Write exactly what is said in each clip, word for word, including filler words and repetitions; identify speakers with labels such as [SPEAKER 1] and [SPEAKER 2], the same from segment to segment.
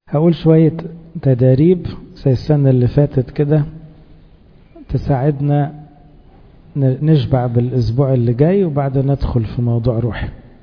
[SPEAKER 1] هقول شوية تداريب زي السنة اللي فاتت كده تساعدنا نشبع بالأسبوع اللي جاي وبعدين ندخل في موضوع روحي.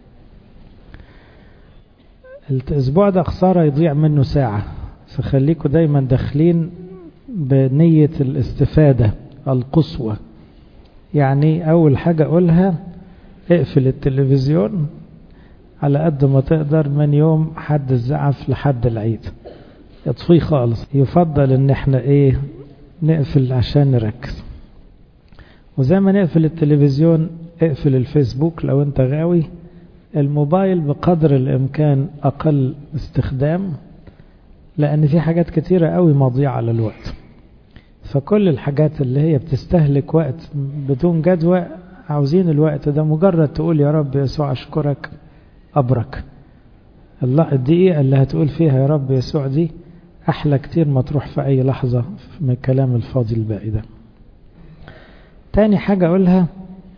[SPEAKER 1] الأسبوع ده خسارة يضيع منه ساعة، فخليكوا دايما داخلين بنية الاستفادة القصوى. يعني أول حاجة أقولها اقفل التلفزيون على قد ما تقدر من يوم حد الزعف لحد العيد، اطفيه خالص. يفضل ان احنا ايه نقفل عشان نركز. وزي ما نقفل التلفزيون اقفل الفيسبوك لو انت غاوي. الموبايل بقدر الامكان اقل استخدام، لان في حاجات كتيرة قوي مضيعة على الوقت. فكل الحاجات اللي هي بتستهلك وقت بدون جدوى عاوزين الوقت ده مجرد تقول يا رب يسوع اشكرك أبرك. الله الدقيقة اللي هتقول فيها يا رب يسوع دي أحلى كتير ما تروح في أي لحظة من الكلام الفاضي الباقي ده. تاني حاجة أقولها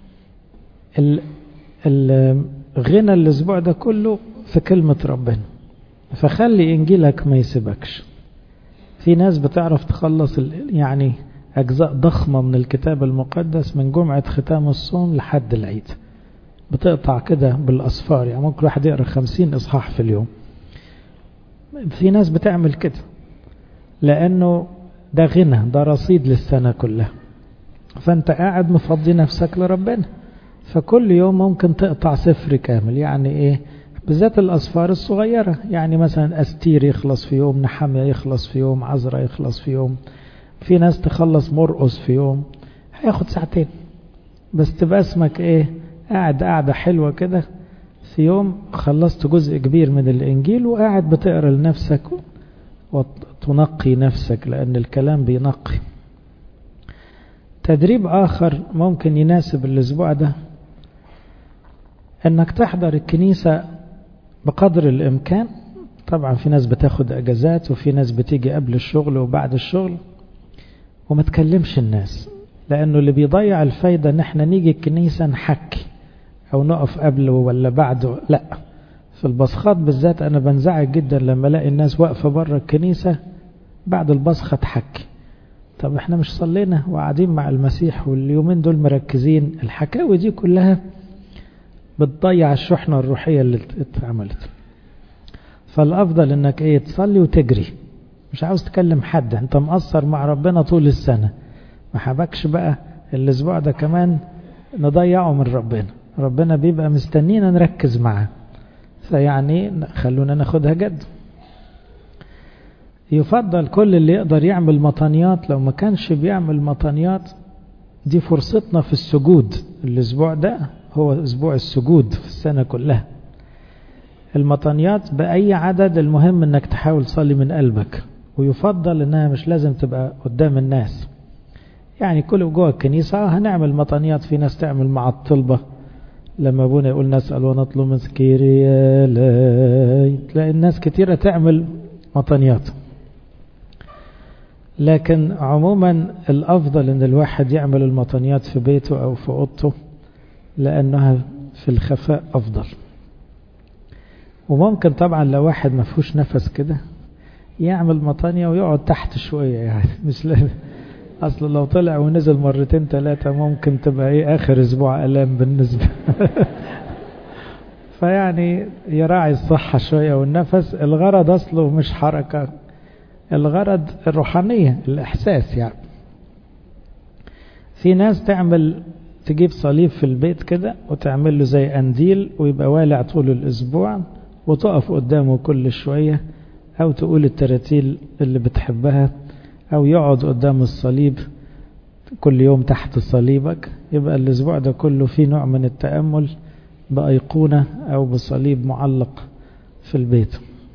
[SPEAKER 1] الغنى الأسبوع ده كله في كلمة ربنا، فخلي إنجيلك ما يسيبكش. في ناس بتعرف تخلص يعني أجزاء ضخمة من الكتاب المقدس من جمعة ختام الصوم لحد العيد، بتقطع كده بالأصفار. يعني ممكن واحد يقرأ خمسين إصحاح في اليوم. في ناس بتعمل كده لأنه ده غنى، ده رصيد للسنة كلها. فأنت قاعد مفضي نفسك لربنا، فكل يوم ممكن تقطع سفر كامل. يعني إيه؟ بالذات الأصفار الصغيرة، يعني مثلا أستير يخلص في يوم، نحمية يخلص في يوم، عزرا يخلص في يوم. في ناس تخلص مرقس في يوم، هياخد ساعتين بس. تبقى اسمك إيه؟ قاعد قاعدة حلوة كده في يوم خلصت جزء كبير من الإنجيل، وقاعد بتقرأ لنفسك وتنقي نفسك، لأن الكلام بينقي. تدريب آخر ممكن يناسب الأسبوع ده أنك تحضر الكنيسة بقدر الإمكان. طبعا في ناس بتاخد أجازات، وفي ناس بتيجي قبل الشغل وبعد الشغل، وما تكلمش الناس، لأنه اللي بيضيع الفايدة ان احنا نيجي الكنيسة نحكي او نقف قبله ولا بعده. لا، في البصخات بالذات انا بنزعج جدا لما الاقي الناس واقفة بره الكنيسة بعد البصخة تحكي. طب احنا مش صلينا وقاعدين مع المسيح واليومين دول مركزين؟ الحكاوي دي كلها بتضيع الشحنة الروحية اللي اتعملت. فالافضل انك ايه تصلي وتجري، مش عاوز تكلم حد، انت مقصر مع ربنا طول السنة، ما حبكش بقى الاسبوع ده كمان نضيعه من ربنا. ربنا بيبقى مستنينا نركز معاه، فيعني خلونا ناخدها جد. يفضل كل اللي يقدر يعمل مطانيات، لو ما كانش بيعمل مطانيات دي فرصتنا في السجود. الاسبوع ده هو اسبوع السجود في السنة كلها. المطانيات بأي عدد، المهم انك تحاول تصلي من قلبك، ويفضل انها مش لازم تبقى قدام الناس. يعني كل جوه الكنيسة هنعمل مطانيات. في ناس تعمل مع الطلبة، لما ابونا يقول نسأل ونطلب من كيريالاي، تلاقي الناس كتيرة تعمل مطانيات. لكن عموما الافضل ان الواحد يعمل المطانيات في بيته او في اوضته، لانها في الخفاء افضل. وممكن طبعا لو واحد ما فيهوش نفس كده يعمل مطانية ويقعد تحت شوية، يعني مش لازم. اصلا لو طلع ونزل مرتين ثلاثة ممكن تبقى ايه اخر اسبوع الام بالنسبة. فيعني يراعي الصحة شوية والنفس. الغرض اصله مش حركة، الغرض الروحانية، الاحساس. يعني في ناس تعمل تجيب صليب في البيت كده وتعمل له زي قنديل ويبقى والع طول الاسبوع، وتقف قدامه كل شوية، او تقول التراتيل اللي بتحبها، او يقعد قدام الصليب كل يوم تحت صليبك. يبقى الاسبوع ده كله فيه نوع من التأمل بأيقونة او بصليب معلق في البيت.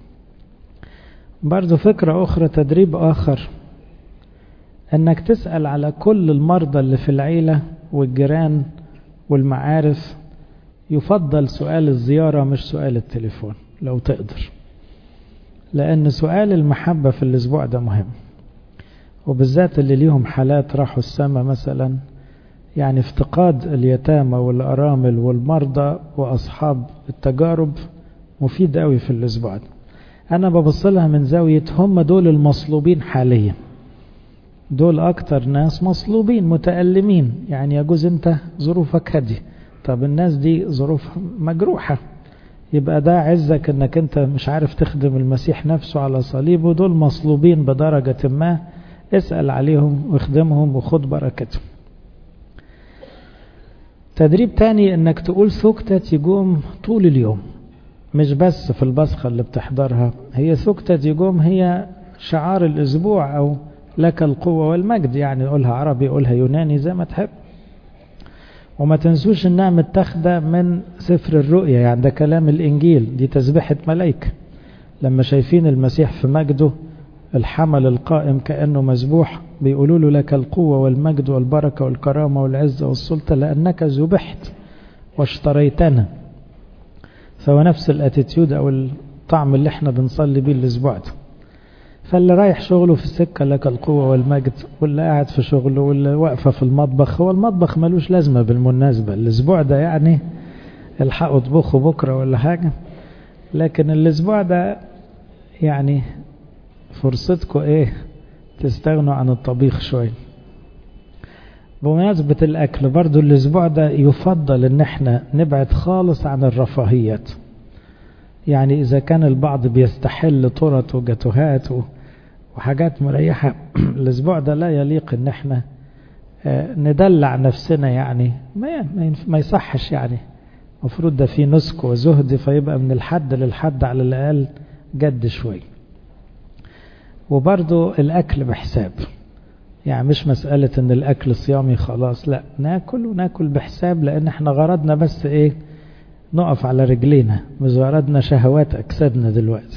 [SPEAKER 1] برضو فكرة اخرى، تدريب اخر، انك تسأل على كل المرضى اللي في العيلة والجيران والمعارف. يفضل سؤال الزيارة مش سؤال التليفون لو تقدر، لان سؤال المحبة في الاسبوع ده مهم. وبالذات اللي ليهم حالات راحوا السماء مثلا، يعني افتقاد اليتامى والأرامل والمرضى وأصحاب التجارب مفيد قوي في الأسبوع ده. أنا ببص لها من زاوية هم دول المصلوبين حاليا، دول أكتر ناس مصلوبين متألمين، يعني يجوز أنت ظروفك هدي، طب الناس دي ظروفها مجروحة، يبقى ده عزك أنك أنت مش عارف تخدم المسيح نفسه على صليبه، دول مصلوبين بدرجة ما، اسأل عليهم واخدمهم وخد بركتهم. تدريب تاني أنك تقول سكتة يقوم طول اليوم، مش بس في البصخة اللي بتحضرها، هي سكتة يقوم هي شعار الأسبوع، أو لك القوة والمجد، يعني قولها عربي قولها يوناني زي ما تحب. وما تنسوش انها متاخده من سفر الرؤيا، يعني ده كلام الإنجيل، دي تسبيحة ملائكة لما شايفين المسيح في مجده الحمل القائم كأنه مذبوح، بيقولوا له لك القوة والمجد والبركة والكرامة والعزة والسلطة لأنك ذبحت واشتريتنا. فهو نفس الاتيتيود أو الطعم اللي احنا بنصلي بيه الأسبوع ده. فاللي رايح شغله في السكة لك القوة والمجد، واللي قاعد في شغله، واللي واقفة في المطبخ، هو المطبخ ملوش لازمة بالمناسبة الأسبوع ده، يعني الحقوا اطبخوا بكرة ولا حاجة، لكن الأسبوع ده يعني فرصتكم ايه تستغنوا عن الطبيخ شوي. بمناسبة الأكل برضو الأسبوع ده يفضل ان احنا نبعد خالص عن الرفاهيات، يعني إذا كان البعض بيستحل طرط وجاتوهات وحاجات مريحة الأسبوع ده لا يليق ان احنا ندلع نفسنا، يعني ما ما يصحش، يعني مفروض ده فيه نسك وزهد، فيبقى من الحد للحد على الأقل جد شوي. وبرضو الأكل بحساب، يعني مش مسألة ان الأكل صيامي خلاص، لا، ناكل وناكل بحساب، لأن احنا غرضنا بس ايه نقف على رجلينا، مش غرضنا شهوات أجسادنا دلوقتي.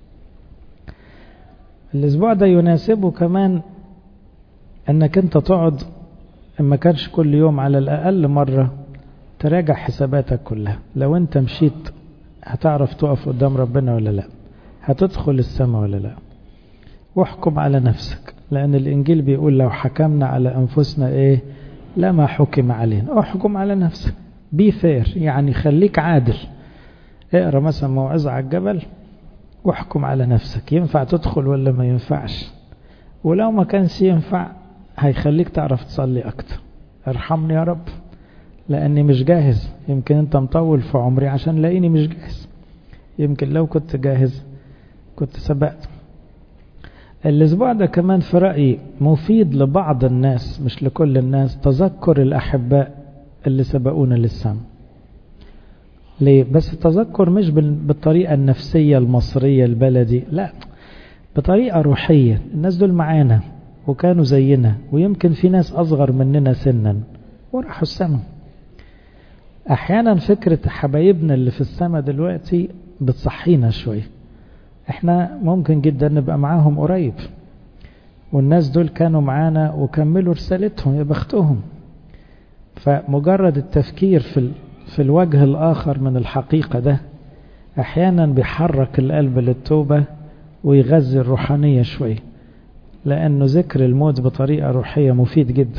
[SPEAKER 1] الأسبوع ده يناسبه كمان انك انت تقعد، اما كانش كل يوم على الأقل مرة تراجع حساباتك كلها، لو انت مشيت هتعرف تقف قدام ربنا ولا لا، هتدخل السماء ولا لا، واحكم على نفسك، لأن الإنجيل بيقول لو حكمنا على أنفسنا إيه لما حكم علينا. احكم على نفسك، بي فير، يعني خليك عادل، اقرأ مثلا موعظة على الجبل واحكم على نفسك، ينفع تدخل ولا ما ينفعش، ولو ما كانش ينفع هيخليك تعرف تصلي أكتر، ارحمني يا رب لأني مش جاهز، يمكن أنت مطول في عمري عشان لاقيني مش جاهز، يمكن لو كنت جاهز كنت سبقت. الأسبوع ده كمان في رأيي مفيد لبعض الناس مش لكل الناس، تذكر الأحباء اللي سبقونا للسماء. ليه؟ بس التذكر مش بالطريقة النفسية المصرية البلدي، لا، بطريقة روحية، الناس دول معانا وكانوا زينا، ويمكن في ناس أصغر مننا سنا وراحوا السماء. أحيانا فكرة حبايبنا اللي في السماء دلوقتي بتصحينا شوي، احنا ممكن جدا نبقى معاهم قريب، والناس دول كانوا معانا وكملوا رسالتهم، يا بختهم. فمجرد التفكير في في الوجه الآخر من الحقيقة ده احيانا بيحرك القلب للتوبة ويغذي الروحانية شوي، لأنه ذكر الموت بطريقة روحية مفيد جدا.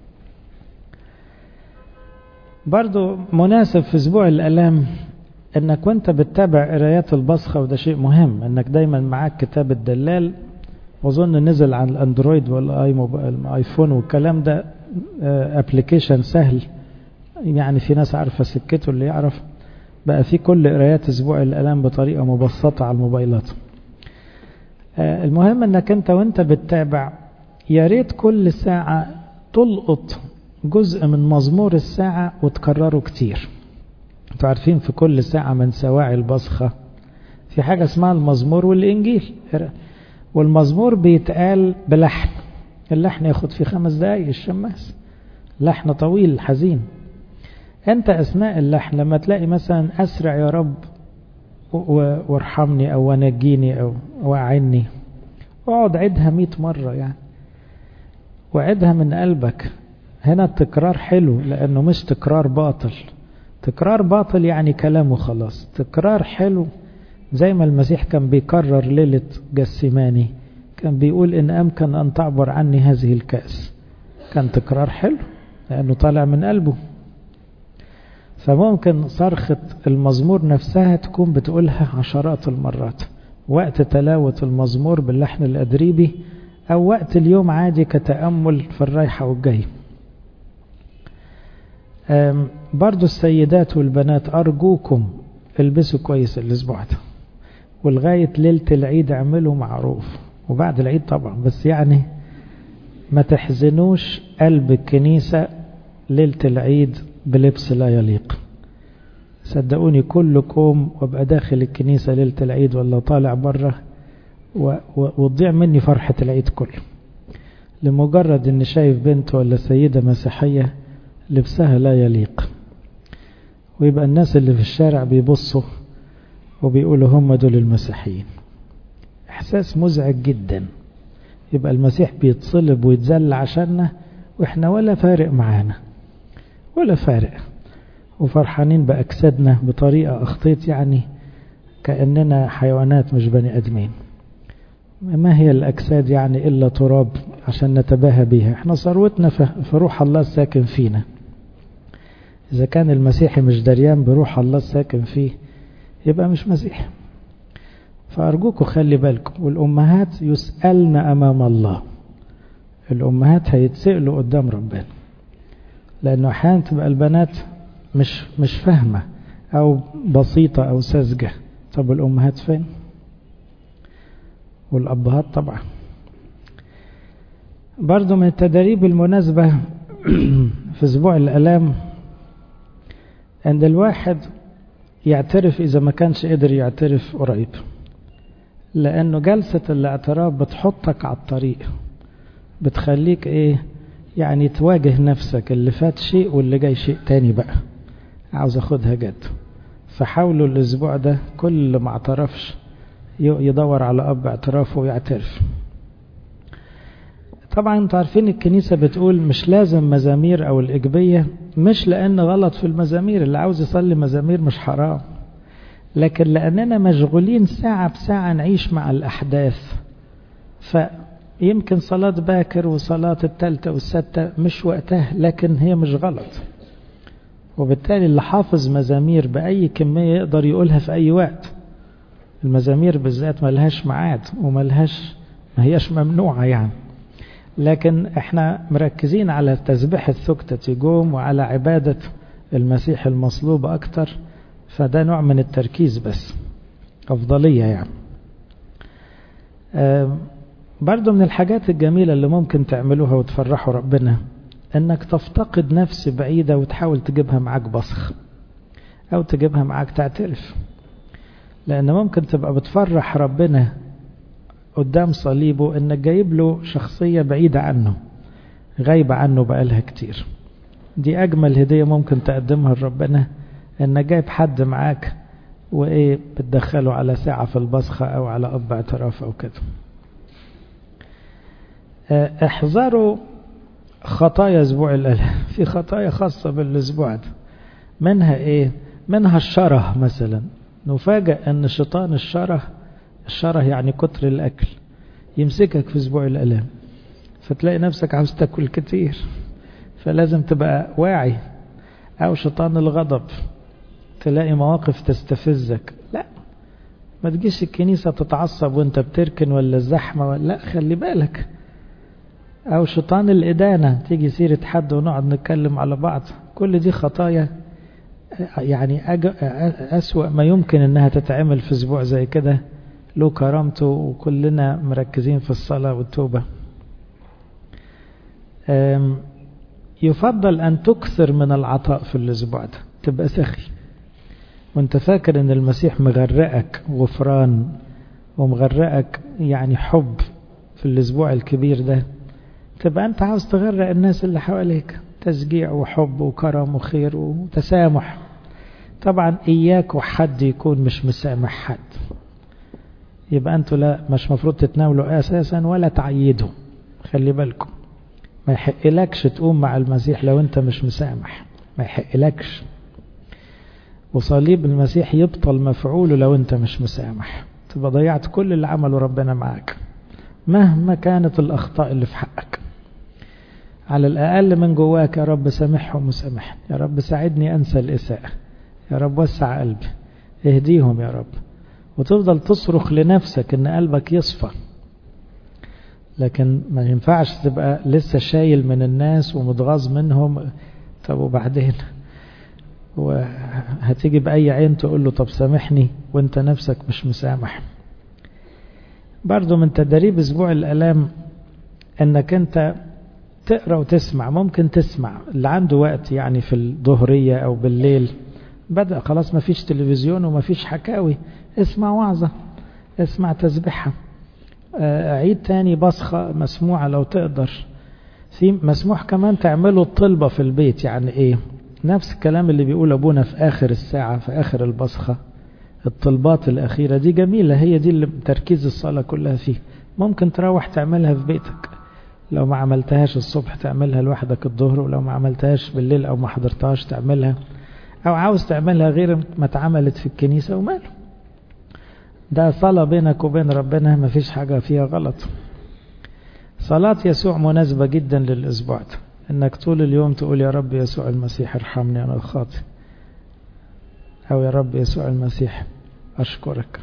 [SPEAKER 1] برضو مناسب في اسبوع الألام انك وانت بتتابع قرايات البصخة، وده شيء مهم انك دايما معاك كتاب الدلال، وظن نزل عن الاندرويد والايفون والكلام ده ابليكيشن سهل، يعني في ناس عارفة سكته، اللي يعرف بقى في كل قرايات اسبوع الالام بطريقة مبسطة على الموبايلات. المهم انك انت وانت بتتابع يا ريت كل ساعة تلقط جزء من مزمور الساعة وتكرره كتير. انتوا عارفين في كل ساعة من سواعي البصخة في حاجة اسمها المزمور والإنجيل، والمزمور بيتقال بلحن، اللحن ياخد فيه خمس دقايق الشماس، لحن طويل حزين. انت اثناء اللحن لما تلاقي مثلا اسرع يا رب وارحمني او ونجيني او واعني، اقعد عدها مئة مرة يعني، وعدها من قلبك. هنا التكرار حلو لانه مش تكرار باطل، تكرار باطل يعني كلامه خلاص، تكرار حلو زي ما المسيح كان بيكرر ليلة جسيماني، كان بيقول إن أمكن أن تعبر عني هذه الكأس، كان تكرار حلو لأنه طالع من قلبه. فممكن صرخة المزمور نفسها تكون بتقولها عشرات المرات، وقت تلاوة المزمور باللحن الأدريبي، أو وقت اليوم عادي كتأمل في الرايحة والجاي. برضو السيدات والبنات أرجوكم البسوا كويس الأسبوع ده، ولغاية ليلة العيد اعملوا معروف، وبعد العيد طبعا، بس يعني ما تحزنوش قلب الكنيسة ليلة العيد بلبس لا يليق. صدقوني كلكم وابقى داخل الكنيسة ليلة العيد ولا طالع بره وتضيع مني فرحة العيد كله، لمجرد ان شايف بنت ولا سيدة مسيحية لبسها لا يليق، ويبقى الناس اللي في الشارع بيبصوا وبيقولوا هم دول المسيحيين. احساس مزعج جدا، يبقى المسيح بيتصلب ويتذل عشاننا واحنا ولا فارق معانا ولا فارق، وفرحانين بأجسادنا بطريقة أخطيت، يعني كأننا حيوانات مش بني أدمين. ما هي الأجساد يعني إلا تراب عشان نتباهى بيها؟ احنا ثروتنا في روح الله الساكن فينا. إذا كان المسيحي مش دريان بروح الله الساكن فيه يبقى مش مسيحي. فأرجوكم خلي بالكم، والأمهات يسألن أمام الله، الأمهات هيتسألوا قدام ربنا، لأنه أحيانا تبقى البنات مش مش فاهمة أو بسيطة أو ساذجة. طب الأمهات فين؟ والأبهات طبعا. برضو من التدريب المناسبة في أسبوع الآلام عند الواحد يعترف إذا ما كانش قدر يعترف قريب، لأنه جلسة الاعتراف بتحطك على الطريق، بتخليك إيه يعني تواجه نفسك، اللي فات شيء واللي جاي شيء تاني بقى، عاوز أخدها جد. فحاولوا الأسبوع ده كل ما اعترفش يدور على أب اعترافه ويعترف. طبعا انتوا عارفين الكنيسة بتقول مش لازم مزامير أو الإجبية، مش لأن غلط في المزامير، اللي عاوز يصلي مزامير مش حرام، لكن لأننا مشغولين ساعة بساعة نعيش مع الأحداث، فيمكن صلاة باكر وصلاة التالتة والستة مش وقتها، لكن هي مش غلط. وبالتالي اللي حافظ مزامير بأي كمية يقدر يقولها في أي وقت. المزامير بالذات ملهاش معاد وملهاش، ما هيش ممنوعة يعني، لكن احنا مركزين على تسبيح الثكتة جوم وعلى عبادة المسيح المصلوب أكتر، فده نوع من التركيز بس، أفضلية يعني. برضو من الحاجات الجميلة اللي ممكن تعملوها وتفرحوا ربنا انك تفتقد نفس بعيدة وتحاول تجيبها معاك بصخ او تجيبها معاك تعترف، لان ممكن تبقى بتفرح ربنا قدام صليبه انك جايب له شخصية بعيدة عنه غايبة عنه بقالها كتير. دي اجمل هدية ممكن تقدمها لربنا، انك جايب حد معاك وايه بتدخله على ساعة في البصخة او على اب اعتراف او كده. احذروا خطايا اسبوع الالام. في خطايا خاصة بالاسبوع ده، منها ايه؟ منها الشره مثلا. نفاجأ ان شيطان الشره، الشره يعني كتر الاكل، يمسكك في اسبوع الالام، فتلاقي نفسك عاوز تاكل كتير، فلازم تبقى واعي. او شيطان الغضب، تلاقي مواقف تستفزك، لا ما تجيش الكنيسة تتعصب وانت بتركن ولا الزحمة ولا، لا خلي بالك. او شيطان الادانة، تيجي سيرة حد ونقعد نتكلم على بعض، كل دي خطايا يعني أسوأ ما يمكن انها تتعمل في اسبوع زي كده، له كرامته وكلنا مركزين في الصلاة والتوبة. يفضل ان تكثر من العطاء في الاسبوع ده، تبقى سخي وانت فاكر ان المسيح مغرقك غفران ومغرقك يعني حب في الاسبوع الكبير ده، تبقى انت عاوز تغرق الناس اللي حواليك تشجيع وحب وكرم وخير وتسامح. طبعا اياك وحد يكون مش مسامح حد، يبقى انتوا لا مش مفروض تتناولوا اساسا ولا تعيدوا. خلي بالكم، ما يحقلكش تقوم مع المسيح لو انت مش مسامح، ما يحقلكش. وصليب المسيح يبطل مفعوله لو انت مش مسامح، تبقى ضيعت كل اللي عمله ربنا معاك مهما كانت الاخطاء اللي في حقك. على الاقل من جواك يا رب سامحهم وسامحني، يا رب ساعدني انسى الاساءة، يا رب وسع قلبي، اهديهم يا رب. وتفضل تصرخ لنفسك ان قلبك يصفى. لكن ما ينفعش تبقى لسه شايل من الناس ومتغاظ منهم. طب وبعدين؟ وهتيجي بأي عين تقول له طب سامحني وانت نفسك مش مسامح. برضو من تدريب اسبوع الالام انك انت تقرأ وتسمع. ممكن تسمع اللي عنده وقت، يعني في الظهرية او بالليل بدأ خلاص ما فيش تلفزيون وما فيش حكاوي، اسمع وعظة، اسمع تسبيحة، عيد تاني بصخة مسموعة لو تقدر. في مسموح كمان تعمله الطلبة في البيت. يعني ايه؟ نفس الكلام اللي بيقول ابونا في اخر الساعة في اخر البصخة، الطلبات الاخيرة دي جميلة، هي دي اللي تركيز الصلاة كلها فيه. ممكن تروح تعملها في بيتك، لو ما عملتهاش الصبح تعملها لوحدك الظهر، ولو ما عملتهاش بالليل او ما حضرتهاش تعملها، او عاوز تعملها غير ما اتعملت في الكنيسة وماله. ده صلاة بينك وبين ربنا، ما فيش حاجة فيها غلط. صلاة يسوع مناسبة جدا للأسبوع ده، انك طول اليوم تقول يا رب يسوع المسيح ارحمني انا الخاطئ، او يا رب يسوع المسيح اشكرك.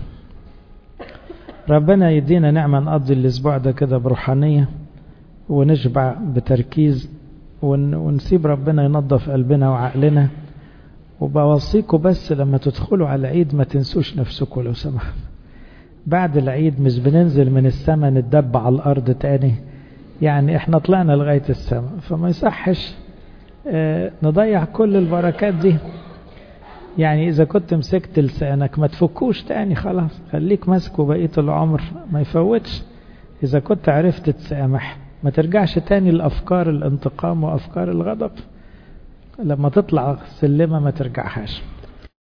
[SPEAKER 1] ربنا يدينا نعمة نقضي الأسبوع ده كده بروحانية ونشبع بتركيز ونسيب ربنا ينظف قلبنا وعقلنا. وبوصيكم بس لما تدخلوا على العيد ما تنسوش نفسكم لو سمحت. بعد العيد مش بننزل من السماء نتدب على الأرض تاني، يعني احنا طلعنا لغاية السماء، فما يصحش اه نضيع كل البركات دي. يعني إذا كنت مسكت لسانك ما تفكوش تاني، خلاص خليك ماسكه بقية العمر ما يفوتش. إذا كنت عرفت تسامح ما ترجعش تاني لأفكار الانتقام وأفكار الغضب. لما تطلع سلمة ما ترجعهاش.